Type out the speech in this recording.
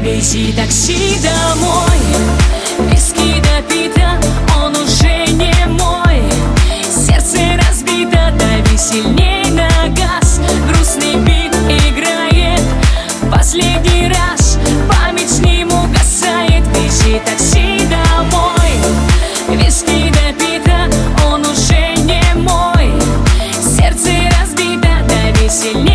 Вези такси домой, виски допито, он уже не мой. Сердце разбито, дави сильней на газ. Грустный бит играет в последний раз, память не угасает. Вези такси домой, виски допито, он уже не мой. Сердце разбито, дави сильней.